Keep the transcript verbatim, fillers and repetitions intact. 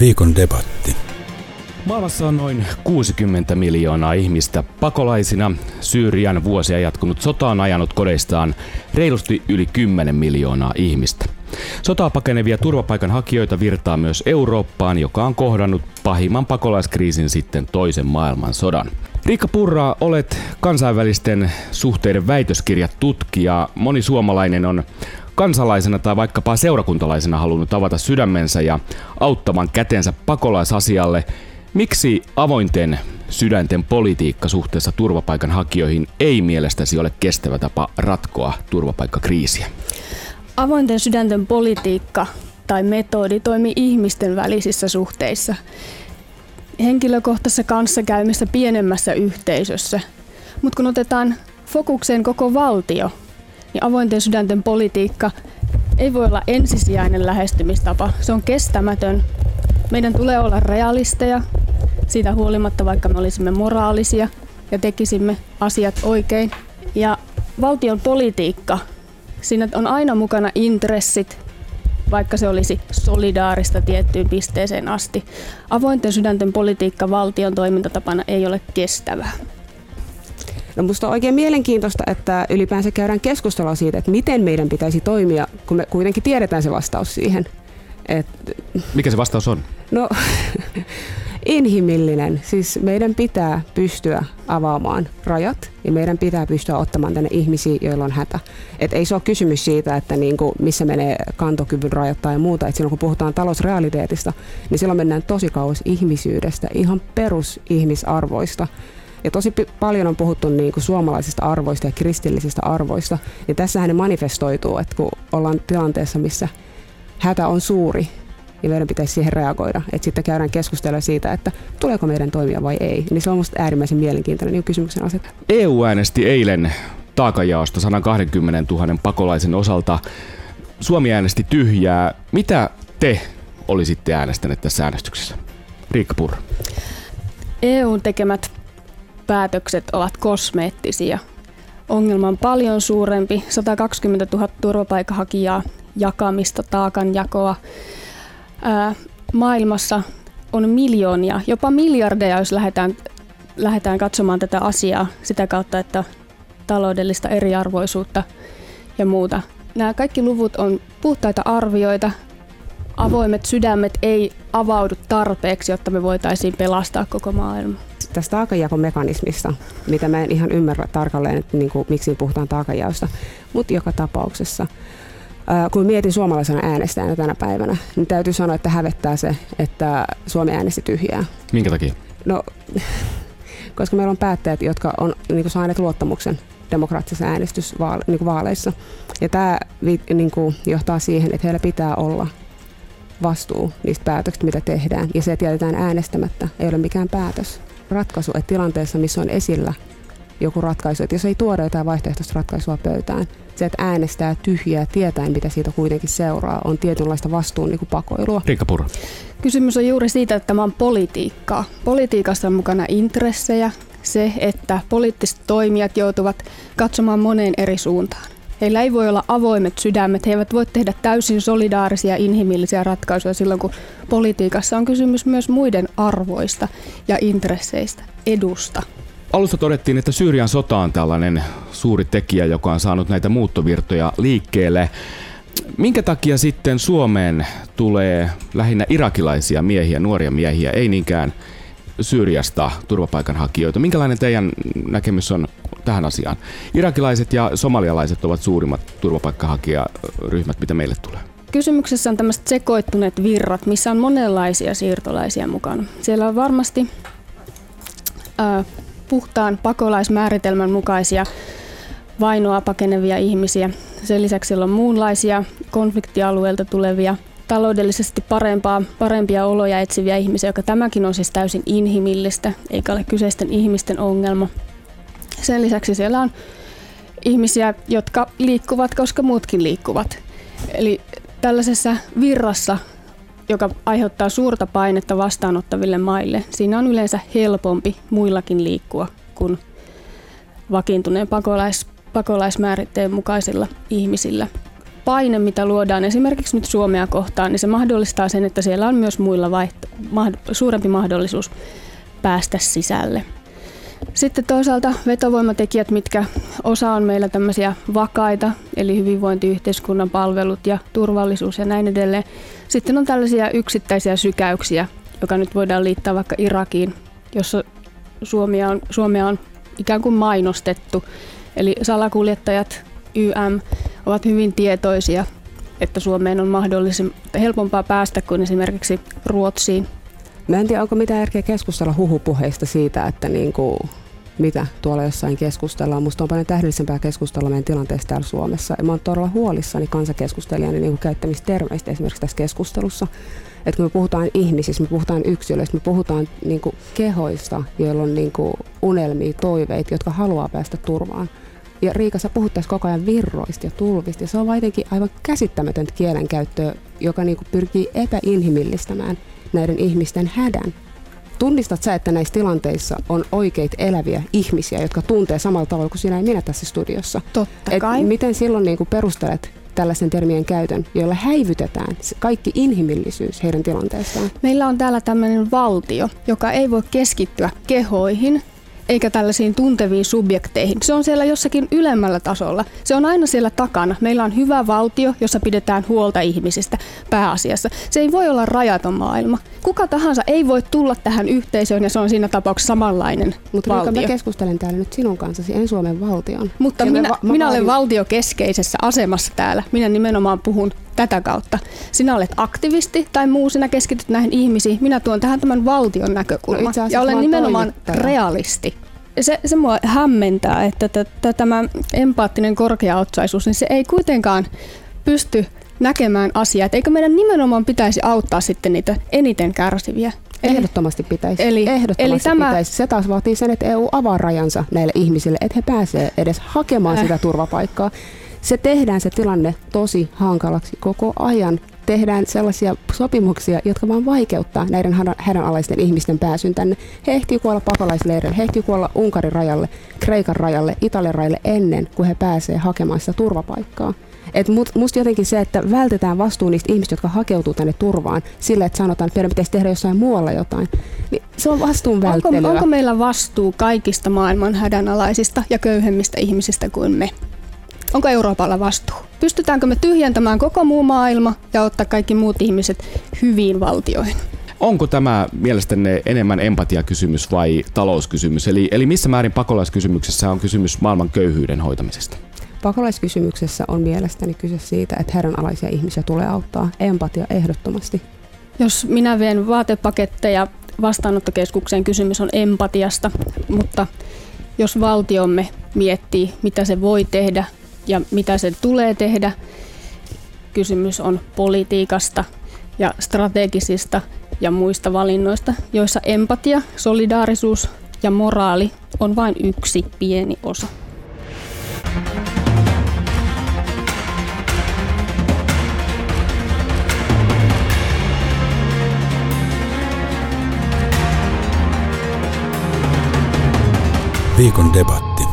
Viikon debatti. Maailmassa on noin kuusikymmentä miljoonaa ihmistä pakolaisina. Syyrian vuosia jatkunut sota on ajanut kodeistaan reilusti yli kymmenen miljoonaa ihmistä. Sotaa pakenevia turvapaikanhakijoita virtaa myös Eurooppaan, joka on kohdannut pahimman pakolaiskriisin sitten toisen maailmansodan. Riikka Purra, olet kansainvälisten suhteiden väitöskirjatutkija. Moni suomalainen on kansalaisena tai vaikkapa seurakuntalaisena halunnut avata sydämensä ja auttavan kätensä pakolaisasialle. Miksi avointen sydänten politiikka suhteessa turvapaikanhakijoihin ei mielestäsi ole kestävä tapa ratkoa turvapaikkakriisiä? Avointen sydänten politiikka tai metodi toimii ihmisten välisissä suhteissa, henkilökohtaisessa kanssakäymissä pienemmässä yhteisössä. Mutta kun otetaan fokukseen koko valtio, niin avointen sydänten politiikka ei voi olla ensisijainen lähestymistapa. Se on kestämätön. Meidän tulee olla realisteja, siitä huolimatta vaikka me olisimme moraalisia ja tekisimme asiat oikein. Ja valtion politiikka, siinä on aina mukana intressit, vaikka se olisi solidaarista tiettyyn pisteeseen asti. Avointen sydänten politiikka valtion toimintatapana ei ole kestävää. No musta on oikein mielenkiintoista, että ylipäänsä käydään keskustelua siitä, että miten meidän pitäisi toimia, kun me kuitenkin tiedetään se vastaus siihen. Et, Mikä se vastaus on? No inhimillinen. Siis meidän pitää pystyä avaamaan rajat ja meidän pitää pystyä ottamaan tänne ihmisiä, joilla on hätä. Et ei se ole kysymys siitä, että niinku, missä menee kantokyvyn rajat tai muuta. Et silloin kun puhutaan talousrealiteetista, niin silloin mennään tosi kauas ihmisyydestä, ihan perusihmisarvoista. Ja tosi p- paljon on puhuttu niin kuin suomalaisista arvoista ja kristillisistä arvoista. Ja tässähän ne manifestoituu, että kun ollaan tilanteessa, missä hätä on suuri, niin meidän pitäisi siihen reagoida. Että sitten käydään keskustelua siitä, että tuleeko meidän toimia vai ei. Niin se on musta äärimmäisen mielenkiintoinen niin kysymyksen asettelu. E U äänesti eilen taakanjaosta sata kaksikymmentätuhatta pakolaisen osalta. Suomi äänesti tyhjää. Mitä te olisitte äänestäneet tässä äänestyksessä? Riikka Purra. E U:n tekemät päätökset ovat kosmeettisia. Ongelma on paljon suurempi, sata kaksikymmentätuhatta turvapaikanhakijaa, jakamista, taakanjakoa. Ää, maailmassa on miljoonia, jopa miljardeja, jos lähdetään, lähdetään katsomaan tätä asiaa sitä kautta, että taloudellista eriarvoisuutta ja muuta. Nämä kaikki luvut on puhtaita arvioita. Avoimet sydämet ei avaudu tarpeeksi, jotta me voitaisiin pelastaa koko maailma. Tästä taakanjakomekanismista, mitä mä en ihan ymmärrä tarkalleen, että niin kuin, miksi puhutaan taakanjaosta, mutta joka tapauksessa. Ää, kun mietin suomalaisena äänestäjänä tänä päivänä, niin täytyy sanoa, että hävettää se, että Suomi äänesti tyhjää. Minkä takia? No, koska meillä on päättäjät, jotka on niin kuin saaneet luottamuksen demokraattisissa äänestysvaaleissa. Niin ja tämä niin kuin, johtaa siihen, että heillä pitää olla vastuu niistä päätöksistä, mitä tehdään. Ja se, että jätetään äänestämättä, ei ole mikään päätös. Ratkaisu, että tilanteessa, missä on esillä joku ratkaisu, että jos ei tuoda jotain vaihtoehtoista ratkaisua pöytään, se, että äänestää tyhjää tietäen, mitä siitä kuitenkin seuraa, on tietynlaista vastuun niin kuin pakoilua. Riikka Purra. Kysymys on juuri siitä, että tämä on politiikkaa. Politiikassa on mukana intressejä, se, että poliittiset toimijat joutuvat katsomaan moneen eri suuntaan. Heillä ei voi olla avoimet sydämet, he eivät voi tehdä täysin solidaarisia inhimillisiä ratkaisuja silloin, kun politiikassa on kysymys myös muiden arvoista ja intresseistä, edusta. Alussa todettiin, että Syyrian sota on tällainen suuri tekijä, joka on saanut näitä muuttovirtoja liikkeelle. Minkä takia sitten Suomeen tulee lähinnä irakilaisia miehiä, nuoria miehiä, ei niinkään Syyriasta turvapaikanhakijoita? Minkälainen teidän näkemys on tähän asiaan? Irakilaiset ja somalialaiset ovat suurimmat turvapaikkahakijaryhmät, mitä meille tulee. Kysymyksessä on tämmöiset sekoittuneet virrat, missä on monenlaisia siirtolaisia mukana. Siellä on varmasti äh, puhtaan pakolaismääritelmän mukaisia vainoa pakenevia ihmisiä. Sen lisäksi siellä on muunlaisia konfliktialueilta tulevia, taloudellisesti parempaa, parempia oloja etsiviä ihmisiä, joka tämäkin on siis täysin inhimillistä, eikä ole kyseisten ihmisten ongelma. Sen lisäksi siellä on ihmisiä, jotka liikkuvat, koska muutkin liikkuvat. Eli tällaisessa virrassa, joka aiheuttaa suurta painetta vastaanottaville maille, siinä on yleensä helpompi muillakin liikkua kuin vakiintuneen pakolais, pakolaismääritteen mukaisilla ihmisillä. paine, mitä luodaan esimerkiksi nyt Suomea kohtaan, niin se mahdollistaa sen, että siellä on myös muilla vaihto- ma- suurempi mahdollisuus päästä sisälle. Sitten toisaalta vetovoimatekijät, mitkä osa on meillä tämmöisiä vakaita, eli hyvinvointiyhteiskunnan palvelut ja turvallisuus ja näin edelleen. Sitten on tällaisia yksittäisiä sykäyksiä, joka nyt voidaan liittää vaikka Irakiin, jossa Suomea on, Suomea on ikään kuin mainostettu. Eli salakuljettajat, Y M, ovat hyvin tietoisia, että Suomeen on mahdollisimman helpompaa päästä kuin esimerkiksi Ruotsiin. Mä en tiedä, onko mitään järkeä keskustella huhupuheista siitä, että niinku, mitä tuolla jossain keskustellaan. Musta on paljon tähdellisempää keskustella meidän tilanteesta täällä Suomessa. Ja mä oon todella huolissani kansankeskustelijani niinku käyttämistä termeistä esimerkiksi tässä keskustelussa. Että kun me puhutaan ihmisistä, me puhutaan yksilöistä, me puhutaan niinku kehoista, joilla on niinku unelmia, toiveita, jotka haluaa päästä turvaan. Ja Riika, sä puhut tässä koko ajan virroista ja tulvista, ja se on jotenkin aivan käsittämätöntä kielenkäyttöä, joka niinku pyrkii epäinhimillistämään näiden ihmisten hädän. Tunnistat sä, että näissä tilanteissa on oikeita eläviä ihmisiä, jotka tuntee samalla tavalla kuin sinä ja minä tässä studiossa? Totta kai. Et miten silloin niinku perustelet tällaisen termien käytön, jolla häivytetään kaikki inhimillisyys heidän tilanteestaan? Meillä on täällä tämmöinen valtio, joka ei voi keskittyä kehoihin, eikä tällaisiin tunteviin subjekteihin. Se on siellä jossakin ylemmällä tasolla. Se on aina siellä takana. Meillä on hyvä valtio, jossa pidetään huolta ihmisistä pääasiassa. Se ei voi olla rajaton maailma. Kuka tahansa ei voi tulla tähän yhteisöön ja se on siinä tapauksessa samanlainen Mutta valtio. Mutta mä keskustelen täällä nyt sinun kanssasi, en Suomen valtion. Mutta minä, va- minä olen valtiokeskeisessä asemassa täällä. Minä nimenomaan puhun tätä kautta. Sinä olet aktivisti tai muu, sinä keskityt näihin ihmisiin. Minä tuon tähän tämän valtion näkökulman. No ja olen nimenomaan realisti. Se, se mua hämmentää, että t- t- tämä empaattinen korkeaotsaisuus, niin se ei kuitenkaan pysty näkemään asiaa. Et eikö meidän nimenomaan pitäisi auttaa sitten niitä eniten kärsiviä? Ehdottomasti pitäisi. Eli, Ehdottomasti eli tämä, pitäisi. Se taas vaatii sen, että E U avaa rajansa näille ihmisille, että he pääsevät edes hakemaan äh. sitä turvapaikkaa. Se tehdään se tilanne tosi hankalaksi koko ajan. Tehdään sellaisia sopimuksia, jotka vaan vaikeuttaa näiden hädänalaisten ihmisten pääsyn tänne. He ehtii kuolla pakolaisleireille, he ehtii kuolla Unkarin rajalle, Kreikan rajalle, Italian rajalle ennen kuin he pääsevät hakemaan sitä turvapaikkaa. Et musta jotenkin se, että vältetään vastuu niistä ihmistä, jotka hakeutuu tänne turvaan sillä, että sanotaan, että meidän pitäisi tehdä jossain muualla jotain, niin se on vastuun välttelyä. Onko, onko meillä vastuu kaikista maailman hädänalaisista ja köyhemmistä ihmisistä kuin me? Onko Euroopalla vastuu? Pystytäänkö me tyhjentämään koko muu maailma ja ottaa kaikki muut ihmiset hyviin valtioihin? Onko tämä mielestänne enemmän empatiakysymys vai talouskysymys? Eli, eli missä määrin pakolaiskysymyksessä on kysymys maailman köyhyyden hoitamisesta? Pakolaiskysymyksessä on mielestäni kyse siitä, että hädänalaisia ihmisiä tulee auttaa. Empatia ehdottomasti. Jos minä vien vaatepaketteja vastaanottokeskukseen, kysymys on empatiasta, mutta jos valtiomme miettii, mitä se voi tehdä ja mitä se tulee tehdä, kysymys on politiikasta ja strategisista ja muista valinnoista, joissa empatia, solidaarisuus ja moraali on vain yksi pieni osa. Viikon debatti.